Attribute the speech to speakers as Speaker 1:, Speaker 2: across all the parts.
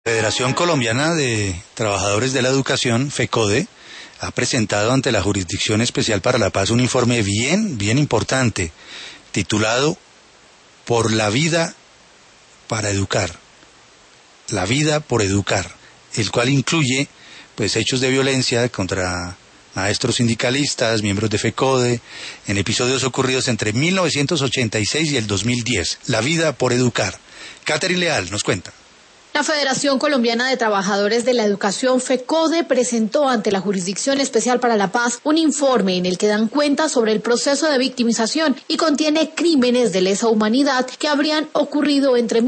Speaker 1: Federación Colombiana de Trabajadores de la Educación, FECODE, ha presentado ante la Jurisdicción Especial para la Paz un informe bien importante, titulado Por la vida para educar. La vida por educar, el cual incluye hechos de violencia contra maestros sindicalistas, miembros de FECODE, en episodios ocurridos entre 1986 y el 2010. La vida por educar. Catherine Leal nos cuenta.
Speaker 2: La Federación Colombiana de Trabajadores de la Educación, FECODE, presentó ante la Jurisdicción Especial para la Paz un informe en el que dan cuenta sobre el proceso de victimización y contiene crímenes de lesa humanidad que habrían ocurrido entre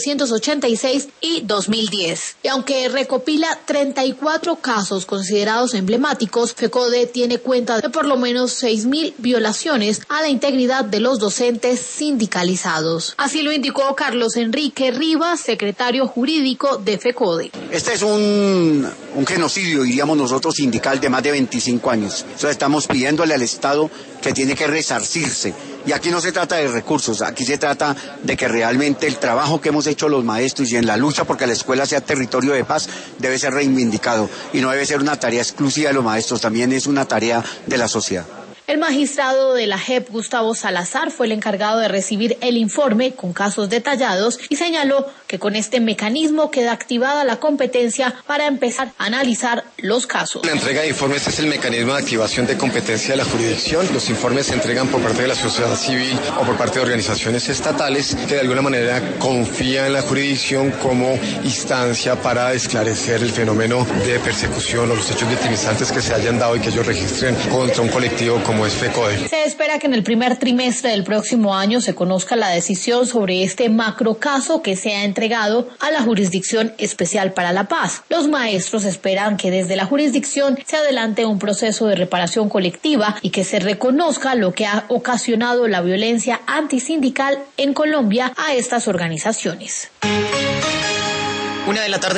Speaker 2: 1986 y 2010. Y aunque recopila 34 casos considerados emblemáticos, FECODE tiene cuenta de por lo menos 6.000 violaciones a la integridad de los docentes sindicalizados. Así lo indicó Carlos Enrique Rivas, secretario jurídico de FECODE.
Speaker 3: Este es un genocidio, diríamos nosotros, sindical de más de 25 años. Entonces estamos pidiéndole al Estado que tiene que resarcirse. Y aquí no se trata de recursos, aquí se trata de que realmente el trabajo que hemos hecho los maestros y en la lucha porque la escuela sea territorio de paz debe ser reivindicado. Y no debe ser una tarea exclusiva de los maestros, también es una tarea de la sociedad.
Speaker 2: El magistrado de la JEP, Gustavo Salazar, fue el encargado de recibir el informe con casos detallados y señaló que con este mecanismo queda activada la competencia para empezar a analizar los casos.
Speaker 4: La entrega de informes es el mecanismo de activación de competencia de la jurisdicción. Los informes se entregan por parte de la sociedad civil o por parte de organizaciones estatales que de alguna manera confían en la jurisdicción como instancia para esclarecer el fenómeno de persecución o los hechos victimizantes que se hayan dado y que ellos registren contra un colectivo como es FECODE.
Speaker 2: Se espera que en el primer trimestre del próximo año se conozca la decisión sobre este macrocaso que se ha entregado a la Jurisdicción Especial para la Paz. Los maestros esperan que desde la jurisdicción se adelante un proceso de reparación colectiva y que se reconozca lo que ha ocasionado la violencia antisindical en Colombia a estas organizaciones.
Speaker 5: 1 de la tarde.